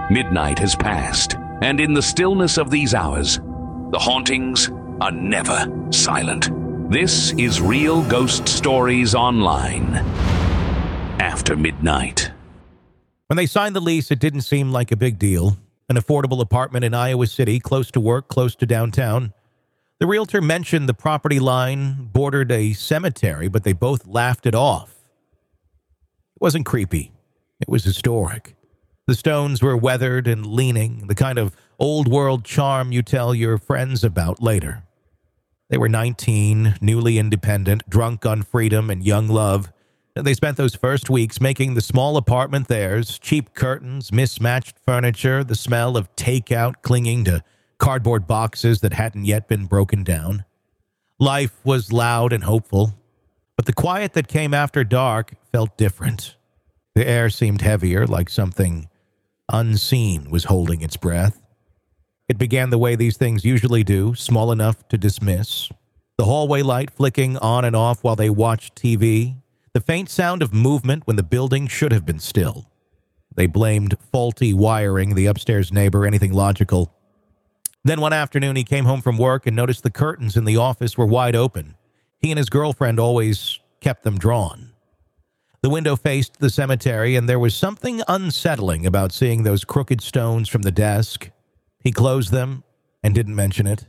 Midnight has passed, and in the stillness of these hours, the hauntings are never silent. This is Real Ghost Stories Online. After midnight. When they signed the lease, it didn't seem like a big deal. An affordable apartment in Iowa City, close to work, close to downtown. The realtor mentioned the property line bordered a cemetery, but they both laughed it off. It wasn't creepy. It was historic. The stones were weathered and leaning, the kind of old-world charm you tell your friends about later. They were 19, newly independent, drunk on freedom and young love. They spent those first weeks making the small apartment theirs, cheap curtains, mismatched furniture, the smell of takeout clinging to cardboard boxes that hadn't yet been broken down. Life was loud and hopeful, but the quiet that came after dark felt different. The air seemed heavier, like something unseen was holding its breath. It began the way these things usually do, small enough to dismiss. The hallway light flicking on and off while they watched TV. The faint sound of movement when the building should have been still. They blamed faulty wiring, the upstairs neighbor, anything logical. Then one afternoon he came home from work and noticed the curtains in the office were wide open. He and his girlfriend always kept them drawn. The window faced the cemetery, and there was something unsettling about seeing those crooked stones from the desk. He closed them and didn't mention it.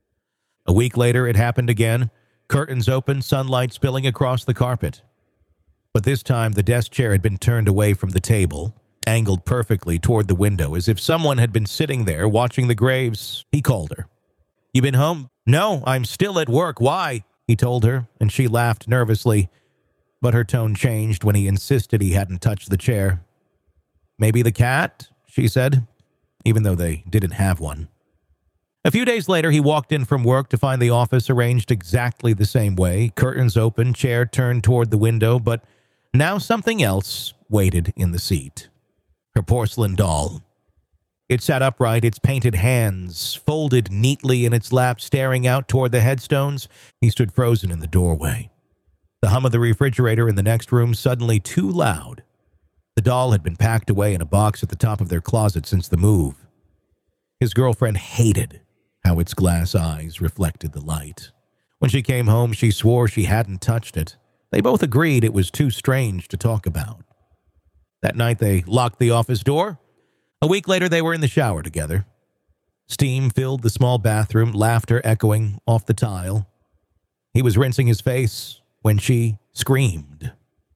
A week later, it happened again. Curtains open, sunlight spilling across the carpet. But this time, the desk chair had been turned away from the table, angled perfectly toward the window, as if someone had been sitting there watching the graves. He called her. "You been home?" "No, I'm still at work. Why?" he told her, and she laughed nervously, but her tone changed when he insisted he hadn't touched the chair. "Maybe the cat?" she said, even though they didn't have one. A few days later, he walked in from work to find the office arranged exactly the same way, curtains open, chair turned toward the window, but now something else waited in the seat. Her porcelain doll. It sat upright, its painted hands folded neatly in its lap, staring out toward the headstones. He stood frozen in the doorway. The hum of the refrigerator in the next room suddenly too loud. The doll had been packed away in a box at the top of their closet since the move. His girlfriend hated how its glass eyes reflected the light. When she came home, she swore she hadn't touched it. They both agreed it was too strange to talk about. That night, they locked the office door. A week later, they were in the shower together. Steam filled the small bathroom, laughter echoing off the tile. He was rinsing his face when she screamed.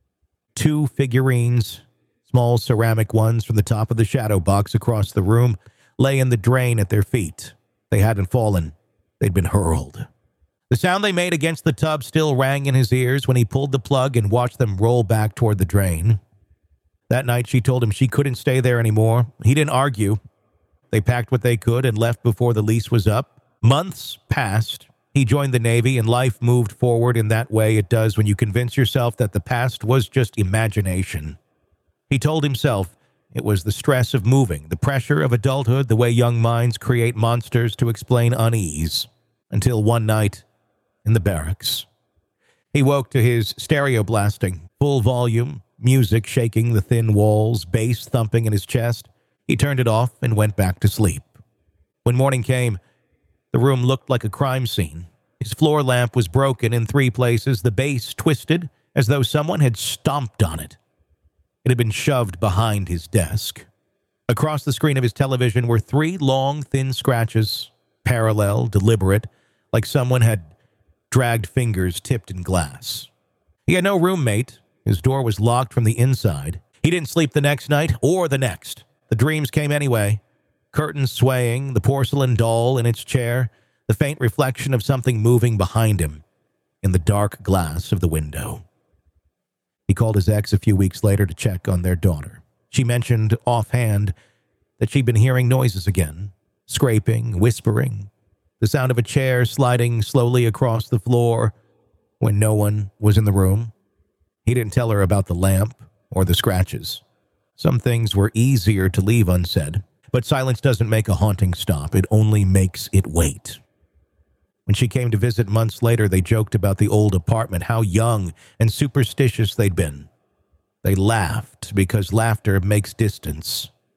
2 figurines, small ceramic ones from the top of the shadow box across the room, lay in the drain at their feet. They hadn't fallen. They'd been hurled. The sound they made against the tub still rang in his ears when he pulled the plug and watched them roll back toward the drain. That night, she told him she couldn't stay there anymore. He didn't argue. They packed what they could and left before the lease was up. Months passed. He joined the Navy, and life moved forward in that way it does when you convince yourself that the past was just imagination. He told himself it was the stress of moving, the pressure of adulthood, the way young minds create monsters to explain unease. Until one night, in the barracks, he woke to his stereo blasting, full volume, music shaking the thin walls, bass thumping in his chest. He turned it off and went back to sleep. When morning came, the room looked like a crime scene. His floor lamp was broken in 3 places, the base twisted as though someone had stomped on it. It had been shoved behind his desk. Across the screen of his television were 3 long, thin scratches, parallel, deliberate, like someone had dragged fingers tipped in glass. He had no roommate. His door was locked from the inside. He didn't sleep the next night or the next. The dreams came anyway. Curtains swaying, the porcelain doll in its chair, the faint reflection of something moving behind him in the dark glass of the window. He called his ex a few weeks later to check on their daughter. She mentioned offhand that she'd been hearing noises again, scraping, whispering, the sound of a chair sliding slowly across the floor when no one was in the room. He didn't tell her about the lamp or the scratches. Some things were easier to leave unsaid, but silence doesn't make a haunting stop. It only makes it wait. When she came to visit months later, they joked about the old apartment, how young and superstitious they'd been. They laughed because laughter makes distance.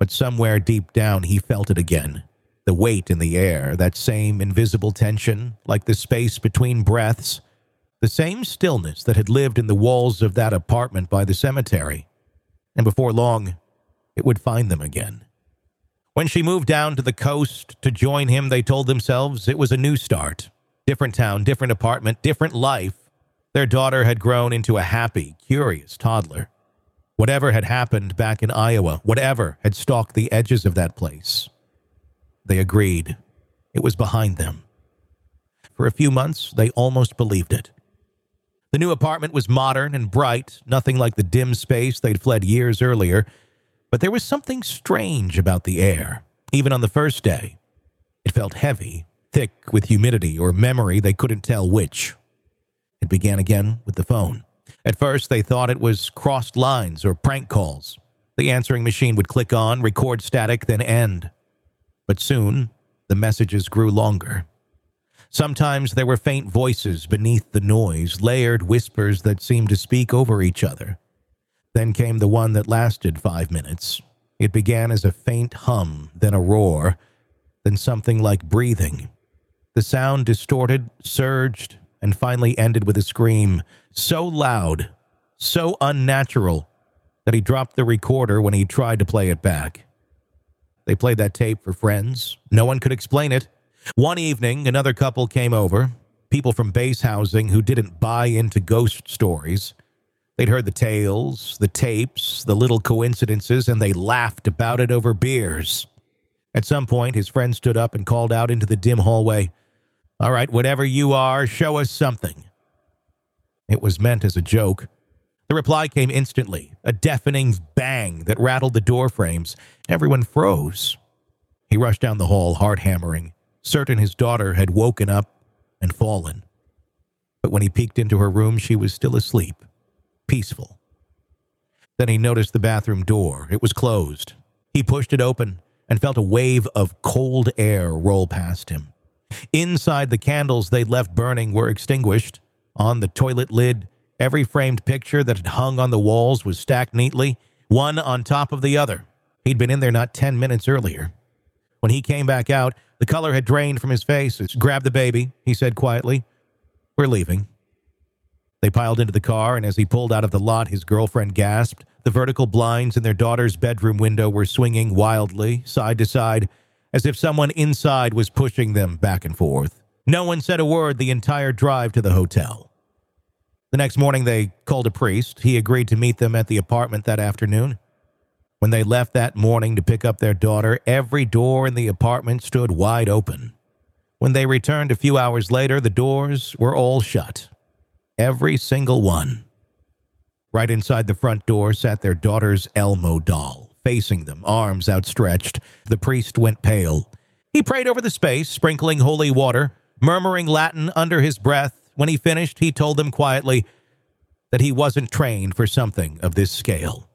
But somewhere deep down, he felt it again. The weight in the air, that same invisible tension, like the space between breaths, the same stillness that had lived in the walls of that apartment by the cemetery. And before long, it would find them again. When she moved down to the coast to join him, they told themselves it was a new start. Different town, different apartment, different life. Their daughter had grown into a happy, curious toddler. Whatever had happened back in Iowa, whatever had stalked the edges of that place, they agreed it was behind them. For a few months, they almost believed it. The new apartment was modern and bright, nothing like the dim space they'd fled years earlier, but there was something strange about the air, even on the first day. It felt heavy, thick with humidity or memory, they couldn't tell which. It began again with the phone. At first, they thought it was crossed lines or prank calls. The answering machine would click on, record static, then end. But soon, the messages grew longer. Sometimes there were faint voices beneath the noise, layered whispers that seemed to speak over each other. Then came the one that lasted 5 minutes. It began as a faint hum, then a roar, then something like breathing. The sound distorted, surged, and finally ended with a scream, so loud, so unnatural, that he dropped the recorder when he tried to play it back. They played that tape for friends. No one could explain it. One evening, another couple came over, people from base housing who didn't buy into ghost stories. They'd heard the tales, the tapes, the little coincidences, and they laughed about it over beers. At some point, his friend stood up and called out into the dim hallway, "All right, whatever you are, show us something." It was meant as a joke. The reply came instantly, a deafening bang that rattled the door frames. Everyone froze. He rushed down the hall, heart hammering, certain his daughter had woken up and fallen. But when he peeked into her room, she was still asleep, peaceful. Then he noticed the bathroom door. It was closed. He pushed it open and felt a wave of cold air roll past him. Inside, the candles they'd left burning were extinguished. On the toilet lid, every framed picture that had hung on the walls was stacked neatly, one on top of the other. He'd been in there not 10 minutes earlier. When he came back out, the color had drained from his face. "Grab the baby," he said quietly. "We're leaving." They piled into the car, and as he pulled out of the lot, his girlfriend gasped. The vertical blinds in their daughter's bedroom window were swinging wildly, side to side, as if someone inside was pushing them back and forth. No one said a word the entire drive to the hotel. The next morning, they called a priest. He agreed to meet them at the apartment that afternoon. When they left that morning to pick up their daughter, every door in the apartment stood wide open. When they returned a few hours later, the doors were all shut. Every single one. Right inside the front door sat their daughter's Elmo doll, facing them, arms outstretched. The priest went pale. He prayed over the space, sprinkling holy water, murmuring Latin under his breath. When he finished, he told them quietly that he wasn't trained for something of this scale.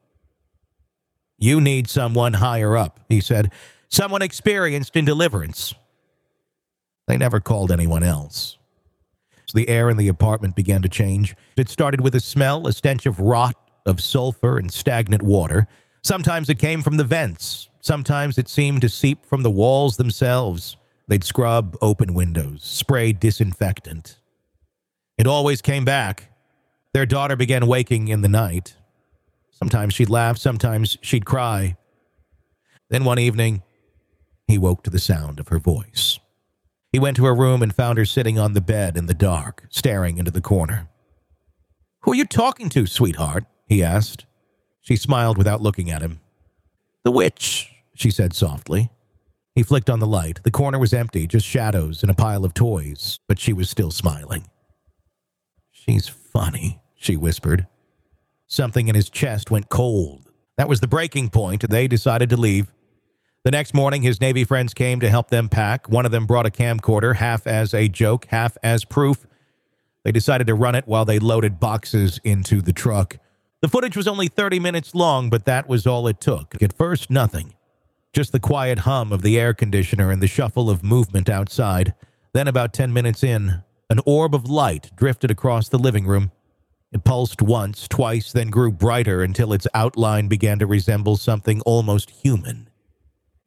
"You need someone higher up," he said, "someone experienced in deliverance." They never called anyone else. So the air in the apartment began to change. It started with a smell, a stench of rot, of sulfur and stagnant water. Sometimes it came from the vents. Sometimes it seemed to seep from the walls themselves. They'd scrub open windows, spray disinfectant. It always came back. Their daughter began waking in the night. Sometimes she'd laugh, sometimes she'd cry. Then one evening, he woke to the sound of her voice. He went to her room and found her sitting on the bed in the dark, staring into the corner. "Who are you talking to, sweetheart?" he asked. She smiled without looking at him. "The witch," she said softly. He flicked on the light. The corner was empty, just shadows and a pile of toys, but she was still smiling. "She's funny," she whispered. Something in his chest went cold. That was the breaking point. They decided to leave. The next morning, his Navy friends came to help them pack. One of them brought a camcorder, half as a joke, half as proof. They decided to run it while they loaded boxes into the truck. The footage was only 30 minutes long, but that was all it took. At first, nothing. Just the quiet hum of the air conditioner and the shuffle of movement outside. Then, about 10 minutes in, an orb of light drifted across the living room. It pulsed once, twice, then grew brighter until its outline began to resemble something almost human.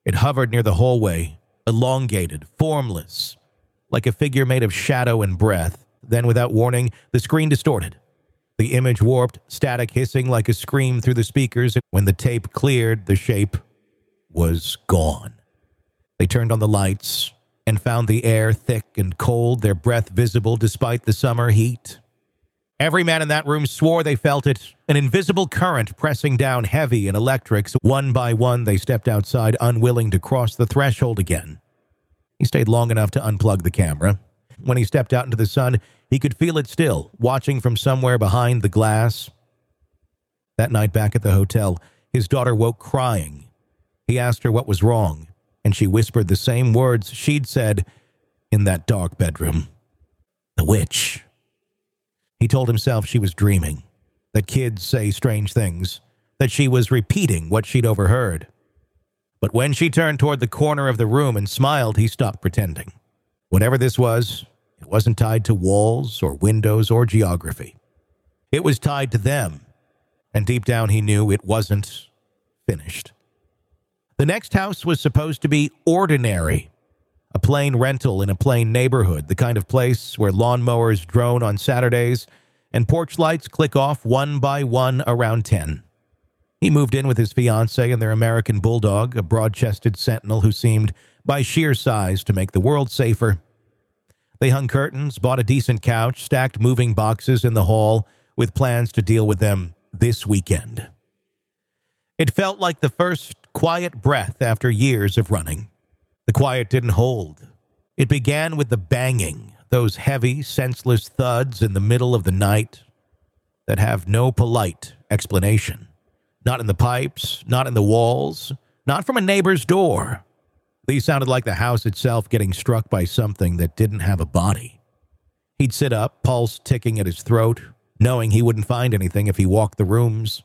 It hovered near the hallway, elongated, formless, like a figure made of shadow and breath. Then, without warning, the screen distorted. The image warped, static hissing like a scream through the speakers. When the tape cleared, the shape was gone. They turned on the lights and found the air thick and cold, their breath visible despite the summer heat. Every man in that room swore they felt it, an invisible current pressing down heavy and electric. So one by one, they stepped outside, unwilling to cross the threshold again. He stayed long enough to unplug the camera. When he stepped out into the sun, he could feel it still, watching from somewhere behind the glass. That night back at the hotel, his daughter woke crying. He asked her what was wrong, and she whispered the same words she'd said in that dark bedroom. The witch. He told himself she was dreaming, that kids say strange things, that she was repeating what she'd overheard. But when she turned toward the corner of the room and smiled, he stopped pretending. Whatever this was, it wasn't tied to walls or windows or geography. It was tied to them, and deep down he knew it wasn't finished. The next house was supposed to be ordinary, a plain rental in a plain neighborhood, the kind of place where lawnmowers drone on Saturdays and porch lights click off one by one around 10. He moved in with his fiancée and their American bulldog, a broad-chested sentinel who seemed, by sheer size, to make the world safer. They hung curtains, bought a decent couch, stacked moving boxes in the hall, with plans to deal with them this weekend. It felt like the first quiet breath after years of running. The quiet didn't hold. It began with the banging, those heavy, senseless thuds in the middle of the night that have no polite explanation. Not in the pipes, not in the walls, not from a neighbor's door. These sounded like the house itself getting struck by something that didn't have a body. He'd sit up, pulse ticking at his throat, knowing he wouldn't find anything if he walked the rooms.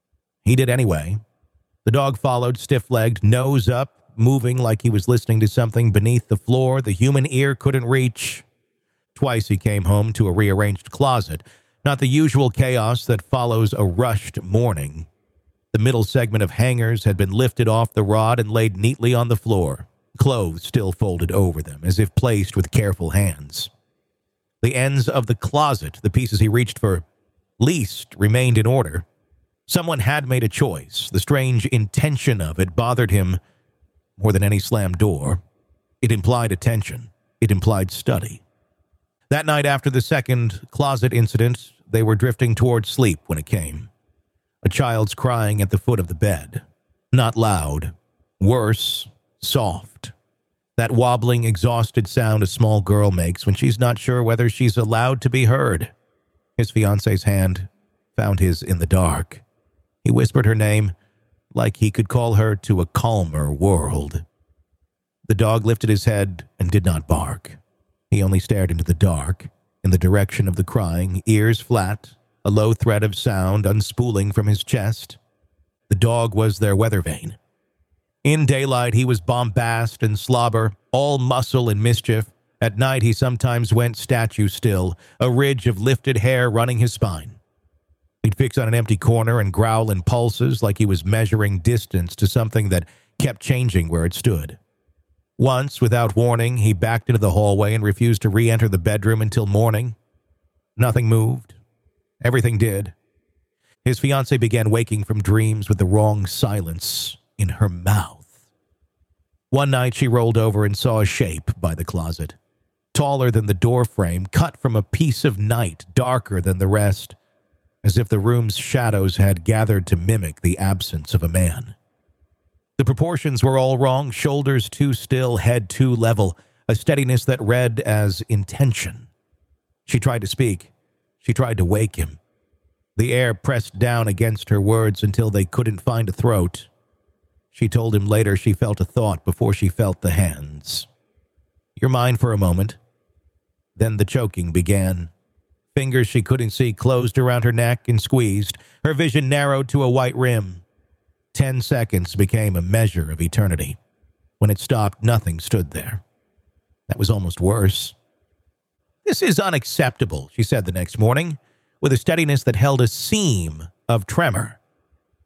He did anyway. The dog followed, stiff-legged, nose up, moving like he was listening to something beneath the floor the human ear couldn't reach. Twice he came home to a rearranged closet, not the usual chaos that follows a rushed morning. The middle segment of hangers had been lifted off the rod and laid neatly on the floor, clothes still folded over them, as if placed with careful hands. The ends of the closet, the pieces he reached for least, remained in order. Someone had made a choice. The strange intention of it bothered him more than any slammed door. It implied attention. It implied study. That night after the second closet incident, they were drifting toward sleep when it came. A child's crying at the foot of the bed. Not loud. Worse, soft. That wobbling, exhausted sound a small girl makes when she's not sure whether she's allowed to be heard. His fiancée's hand found his in the dark. He whispered her name, like he could call her to a calmer world. The dog lifted his head and did not bark. He only stared into the dark, in the direction of the crying, ears flat, a low thread of sound unspooling from his chest. The dog was their weather vane. In daylight, he was bombast and slobber, all muscle and mischief. At night, he sometimes went statue still, a ridge of lifted hair running his spine. He'd fix on an empty corner and growl in pulses like he was measuring distance to something that kept changing where it stood. Once, without warning, he backed into the hallway and refused to re-enter the bedroom until morning. Nothing moved. Everything did. His fiancée began waking from dreams with the wrong silence in her mouth. One night she rolled over and saw a shape by the closet, taller than the doorframe, cut from a piece of night, darker than the rest, as if the room's shadows had gathered to mimic the absence of a man. The proportions were all wrong, shoulders too still, head too level, a steadiness that read as intention. She tried to speak. She tried to wake him. The air pressed down against her words until they couldn't find a throat. She told him later she felt a thought before she felt the hands. "You're mine for a moment." Then the choking began. Fingers she couldn't see closed around her neck and squeezed. Her vision narrowed to a white rim. 10 seconds became a measure of eternity. When it stopped, nothing stood there. That was almost worse. "This is unacceptable," she said the next morning, with a steadiness that held a seam of tremor.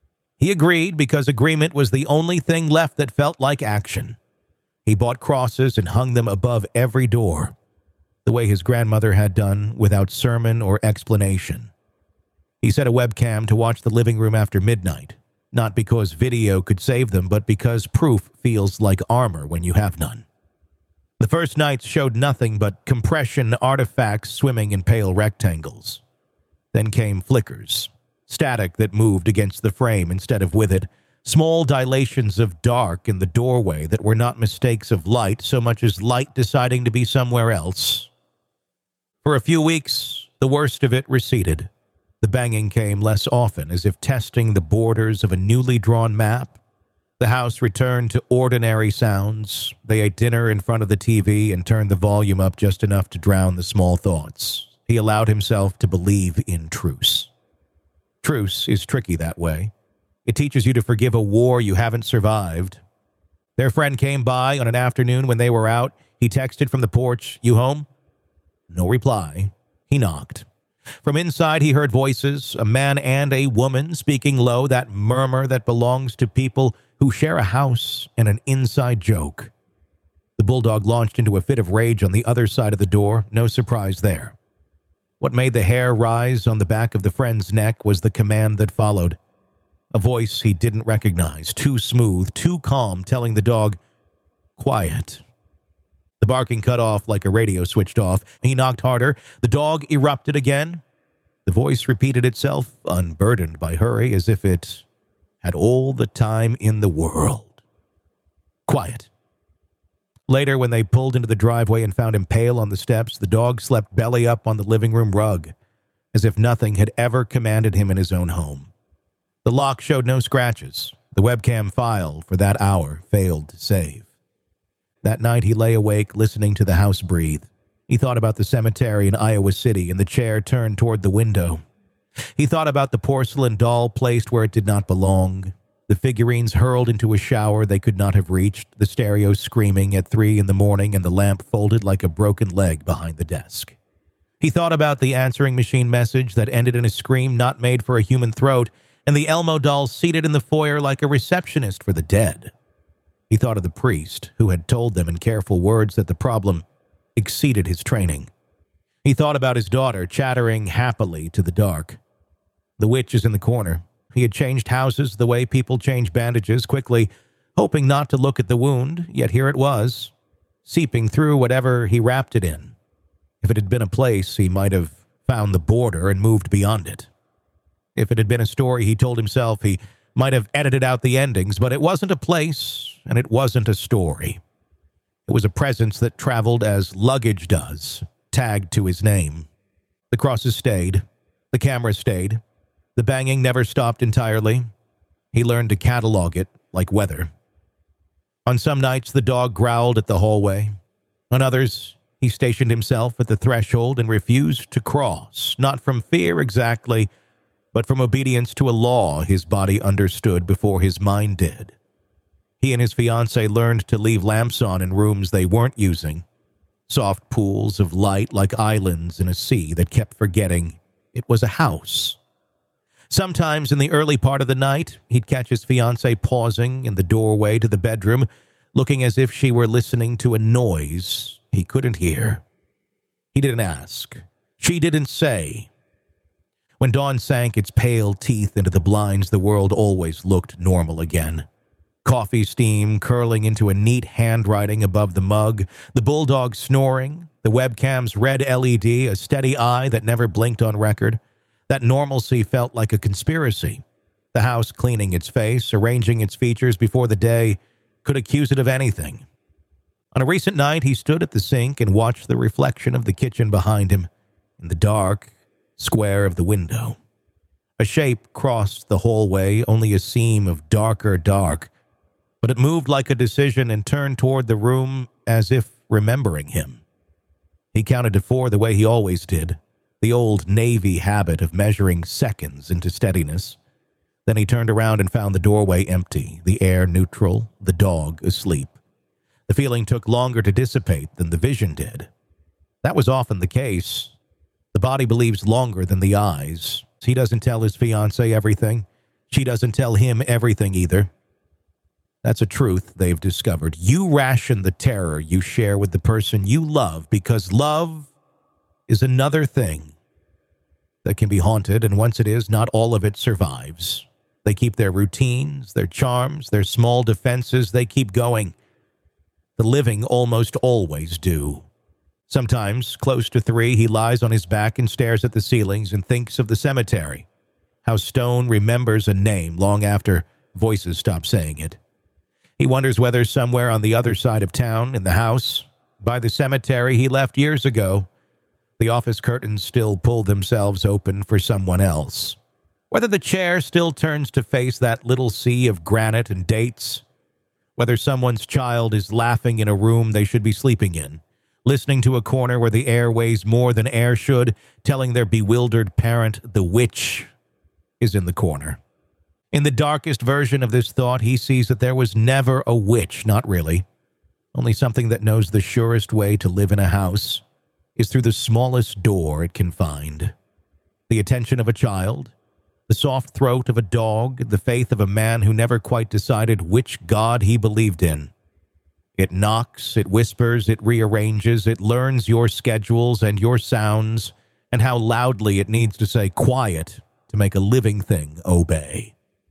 He agreed because agreement was the only thing left that felt like action. He bought crosses and hung them above every door, the way his grandmother had done, without sermon or explanation. He set a webcam to watch the living room after midnight, not because video could save them, but because proof feels like armor when you have none. The first nights showed nothing but compression artifacts swimming in pale rectangles. Then came flickers, static that moved against the frame instead of with it, small dilations of dark in the doorway that were not mistakes of light so much as light deciding to be somewhere else. For a few weeks, the worst of it receded. The banging came less often, as if testing the borders of a newly drawn map. The house returned to ordinary sounds. They ate dinner in front of the TV and turned the volume up just enough to drown the small thoughts. He allowed himself to believe in truce. Truce is tricky that way. It teaches you to forgive a war you haven't survived. Their friend came by on an afternoon when they were out. He texted from the porch, "You home?" No reply. He knocked. From inside he heard voices, a man and a woman speaking low, that murmur that belongs to people who share a house and an inside joke. The bulldog launched into a fit of rage on the other side of the door. No surprise there. What made the hair rise on the back of the friend's neck was the command that followed. A voice he didn't recognize, too smooth, too calm, telling the dog, "Quiet." The barking cut off like a radio switched off. He knocked harder. The dog erupted again. The voice repeated itself, unburdened by hurry, as if it had all the time in the world. "Quiet." Later, when they pulled into the driveway and found him pale on the steps, the dog slept belly up on the living room rug, as if nothing had ever commanded him in his own home. The lock showed no scratches. The webcam file for that hour failed to save. That night he lay awake, listening to the house breathe. He thought about the cemetery in Iowa City and the chair turned toward the window. He thought about the porcelain doll placed where it did not belong, the figurines hurled into a shower they could not have reached, the stereo screaming at 3 a.m, and the lamp folded like a broken leg behind the desk. He thought about the answering machine message that ended in a scream not made for a human throat, and the Elmo doll seated in the foyer like a receptionist for the dead. He thought of the priest who had told them in careful words that the problem exceeded his training. He thought about his daughter chattering happily to the dark. The witch is in the corner. He had changed houses the way people change bandages, quickly, hoping not to look at the wound, yet here it was, seeping through whatever he wrapped it in. If it had been a place, he might have found the border and moved beyond it. If it had been a story, he told himself, he might have edited out the endings, but it wasn't a place, and it wasn't a story. It was a presence that traveled as luggage does, tagged to his name. The crosses stayed. The camera stayed. The banging never stopped entirely. He learned to catalog it like weather. On some nights, the dog growled at the hallway. On others, he stationed himself at the threshold and refused to cross, not from fear exactly, but from obedience to a law his body understood before his mind did. He and his fiancée learned to leave lamps on in rooms they weren't using, soft pools of light like islands in a sea that kept forgetting it was a house. Sometimes in the early part of the night, he'd catch his fiancée pausing in the doorway to the bedroom, looking as if she were listening to a noise he couldn't hear. He didn't ask. She didn't say. When dawn sank its pale teeth into the blinds, the world always looked normal again. Coffee steam curling into a neat handwriting above the mug, the bulldog snoring, the webcam's red LED, a steady eye that never blinked on record. That normalcy felt like a conspiracy. The house cleaning its face, arranging its features before the day could accuse it of anything. On a recent night, he stood at the sink and watched the reflection of the kitchen behind him in the dark square of the window. A shape crossed the hallway, only a seam of darker dark, but it moved like a decision and turned toward the room as if remembering him. He counted to 4 the way he always did, the old Navy habit of measuring seconds into steadiness. Then he turned around and found the doorway empty, the air neutral, the dog asleep. The feeling took longer to dissipate than the vision did. That was often the case. The body believes longer than the eyes. He doesn't tell his fiancée everything. She doesn't tell him everything either. That's a truth they've discovered. You ration the terror you share with the person you love because love is another thing that can be haunted, and once it is, not all of it survives. They keep their routines, their charms, their small defenses. They keep going. The living almost always do. Sometimes, close to 3, he lies on his back and stares at the ceilings and thinks of the cemetery. How Stone remembers a name long after voices stop saying it. He wonders whether somewhere on the other side of town, in the house, by the cemetery he left years ago, the office curtains still pull themselves open for someone else. Whether the chair still turns to face that little sea of granite and dates. Whether someone's child is laughing in a room they should be sleeping in, listening to a corner where the air weighs more than air should, telling their bewildered parent the witch is in the corner. In the darkest version of this thought, he sees that there was never a witch, not really. Only something that knows the surest way to live in a house is through the smallest door it can find. The attention of a child, the soft throat of a dog, the faith of a man who never quite decided which God he believed in. It knocks, it whispers, it rearranges, it learns your schedules and your sounds, and how loudly it needs to say quiet to make a living thing obey.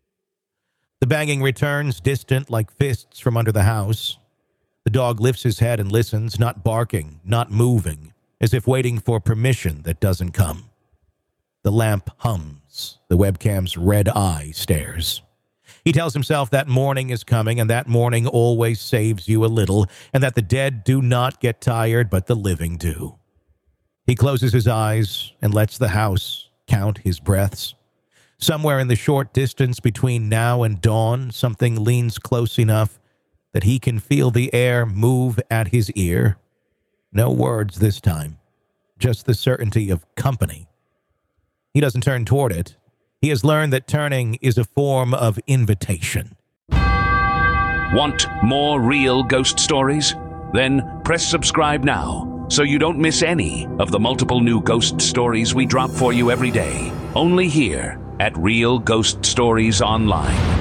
The banging returns, distant like fists from under the house. The dog lifts his head and listens, not barking, not moving, as if waiting for permission that doesn't come. The lamp hums. The webcam's red eye stares. He tells himself that morning is coming, and that morning always saves you a little, and that the dead do not get tired, but the living do. He closes his eyes and lets the house count his breaths. Somewhere in the short distance between now and dawn, something leans close enough that he can feel the air move at his ear. No words this time, just the certainty of company. He doesn't turn toward it. He has learned that turning is a form of invitation. Want more real ghost stories? Then press subscribe now so you don't miss any of the multiple new ghost stories we drop for you every day. Only here at Real Ghost Stories Online.